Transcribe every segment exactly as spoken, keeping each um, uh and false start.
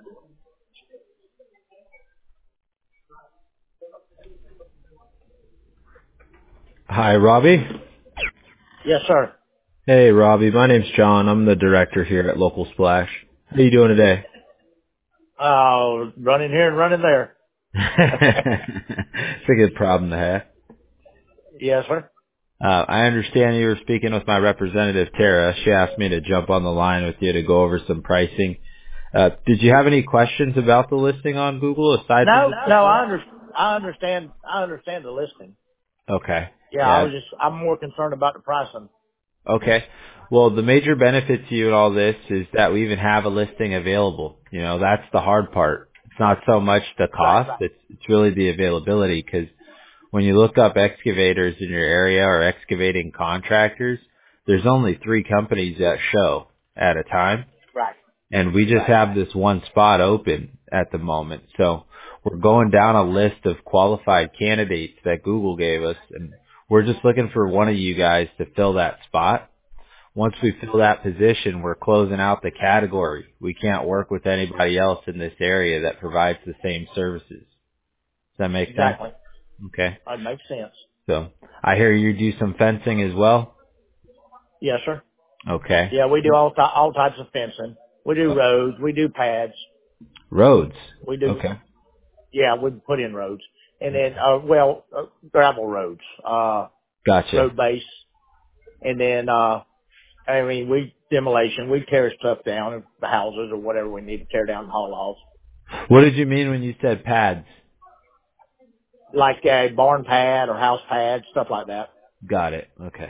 Hi, Robbie. Yes, sir. Hey, Robbie. My name's John. I'm the director here at Local Splash. How you doing today? Uh, running here and running there. It's a good problem to have. Yes, sir. Uh, I understand you were speaking with my representative, Tara. She asked me to jump on the line with you to go over some pricing. Uh, did you have any questions about the listing on Google aside from No, just the no, I price? under, I understand, I understand the listing. Okay. Yeah, I Yeah. was just, I'm more concerned about the pricing. Okay. Well, the major benefit to you in all this is that we even have a listing available. You know, that's the hard part. It's not so much the Right. cost, it's, it's really the availability, because when you look up excavators in your area or excavating contractors, there's only three companies that show at a time. Right. And we just Right. have this one spot open at the moment. So we're going down a list of qualified candidates that Google gave us, and we're just looking for one of you guys to fill that spot. Once we fill that position, we're closing out the category. We can't work with anybody else in this area that provides the same services. Does that make sense? Exactly. Okay. That makes sense. So I hear you do some fencing as well? Yes, sir. Okay. Yeah, we do all, ty- all types of fencing. We do roads. We do pads. Roads. We do, Okay. yeah, we put in roads. And then, uh, well, uh, gravel roads, uh, Gotcha. road base. And then, uh, I mean, we demolition, we tear stuff down, the houses or whatever we need to tear down and haul off. What did you mean when you said pads? Like a barn pad or house pad, stuff like that. Got it. Okay.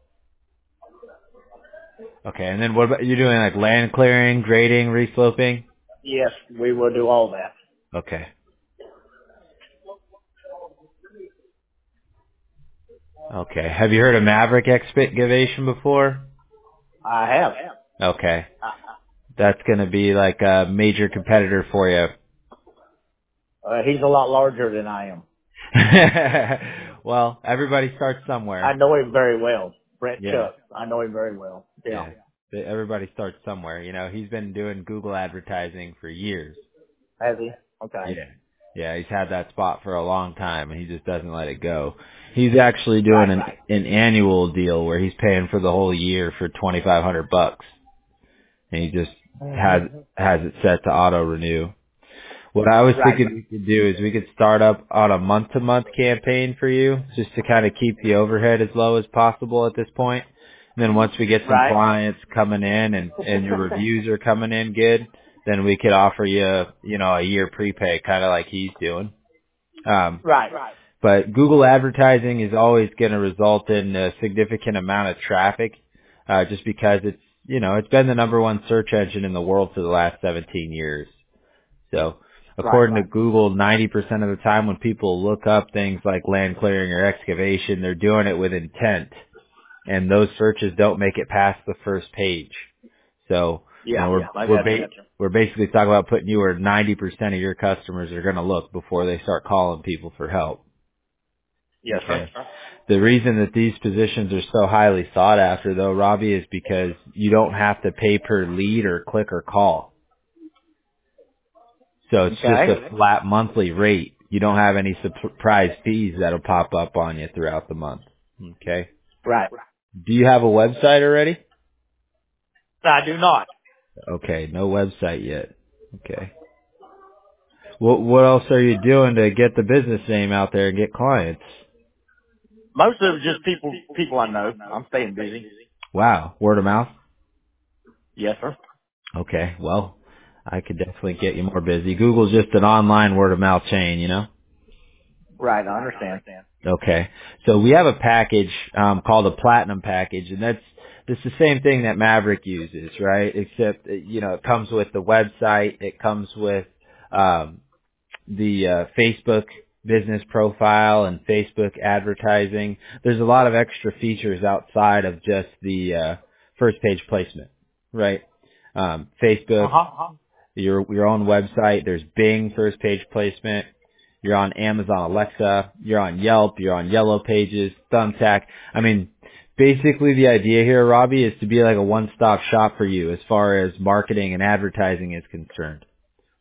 Okay. And then what about you doing like land clearing, grading, resloping? Yes, we will do all that. Okay. Okay. Have you heard of Maverick Excavation before? I have. Okay. That's going to be like a major competitor for you. Uh, he's a lot larger than I am. Well, everybody starts I somewhere. know him very well. Brent Yeah. Chuck. I know him very well. Yeah. Yeah. Everybody starts somewhere. You know, he's been doing Google advertising for years. Has he? Okay. Yeah. Yeah, he's had that spot for a long time and he just doesn't let it go. He's actually doing Right. an an annual deal where he's paying for the whole year for twenty-five hundred bucks. And he just hmm has has it set to auto renew. What I was Right. thinking we could do is we could start up on a month-to-month campaign for you, just to kind of keep the overhead as low as possible at this point. And then once we get some Right. clients coming in and, and your reviews are coming in good, then we could offer you, you know, a year prepay, kind of like he's doing. Um, Right. but Google advertising is always going to result in a significant amount of traffic, uh, just because it's, you know, it's been the number one search engine in the world for the last seventeen years. So Right. according to Google, ninety percent of the time when people look up things like land clearing or excavation, they're doing it with intent. And those searches don't make it past the first page. So, you Yeah. know, we're, I we're, got you. ba- we're basically talking about putting you where ninety percent of your customers are going to look before they start calling people for help. Yes, sir. Okay. The reason that these positions are so highly sought after though, Robbie, is because you don't have to pay per lead or click or call. So it's just Okay. a flat monthly rate. You don't have any surprise fees that'll pop up on you throughout the month. Okay. Right. Do you have a website already? I do not. Okay, no website yet. Okay. What what else are you doing to get the business name out there and get clients? Most of it's just people, people I know. I'm staying busy. Wow, word of mouth? Yes, sir. Okay, well, I could definitely get you more busy. Google's just an online word of mouth chain, you know? Right. I understand. Okay. So we have a package um, called a platinum package, and that's it's the same thing that Maverick uses, right? Except uh, you know it comes with the website, it comes with um, the uh, Facebook business profile and Facebook advertising. There's a lot of extra features outside of just the uh, first page placement, right? Um, Uh Facebook, huh. your your own website. There's Bing first page placement. You're on Amazon Alexa. You're on Yelp. You're on Yellow Pages, Thumbtack. I mean, basically the idea here, Robbie, is to be like a one-stop shop for you as far as marketing and advertising is concerned.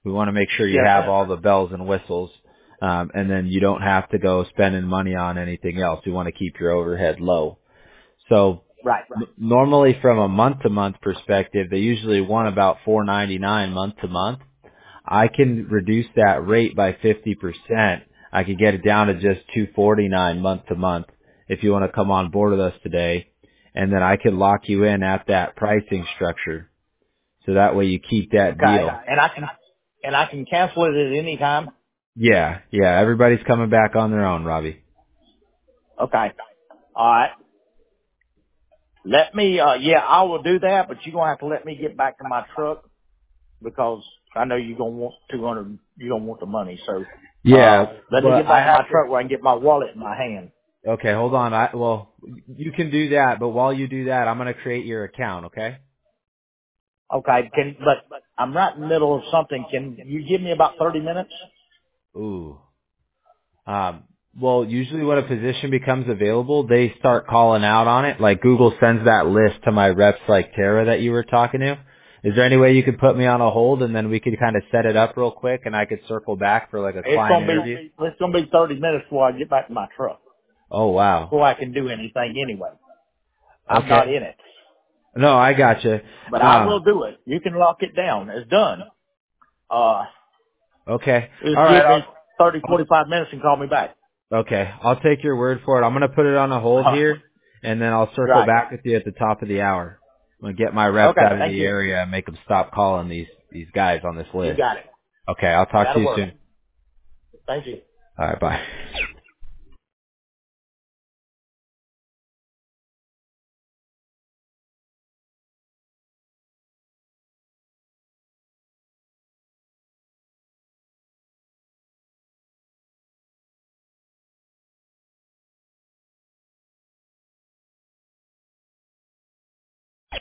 We want to make sure you Yes, have sir. all the bells and whistles, um, and then you don't have to go spending money on anything else. We want to keep your overhead low. So Right. n- normally from a month to month perspective, they usually want about four ninety-nine month to month. I can reduce that rate by fifty percent. I could get it down to just two forty-nine month to month if you want to come on board with us today. And then I could lock you in at that pricing structure. So that way you keep that Okay. deal. And I can, and I can cancel it at any time. Yeah, yeah, everybody's coming back on their own, Robbie. Okay. All right. Let me, uh, yeah, I will do that, but you're going to have to let me get back to my truck because I know you're going to want two hundred, you're going to want the money. So, uh, Yeah, let me but get I back to my have to. truck where I can get my wallet in my hand. Okay, hold on. I well, you can do that, but while you do that, I'm going to create your account, okay? Okay. Can, but I'm right in the middle of something. Can you give me about thirty minutes? Ooh. Um, well, usually when a position becomes available, they start calling out on it. Like Google sends that list to my reps like Tara that you were talking to. Is there any way you could put me on a hold and then we could kind of set it up real quick and I could circle back for like a It's client going to interview? be, it's going to be thirty minutes before I get back to my truck, Oh, wow. before I can do anything anyway. I'm not Okay. in it, No, I gotcha. but I will Um, do it. You can lock it down. It's done. Uh, okay. just All right. give me I'll, thirty, forty-five minutes and call me back. okay. I'll take your word for it. I'm going to put it on a hold here and then I'll circle Right. back with you at the top of the hour. I'm going to get my reps Okay. out of Thank the you. area and make them stop calling these, these guys on this You list. got it. Okay, I'll talk to That'll you work. soon. Thank you. All right, bye.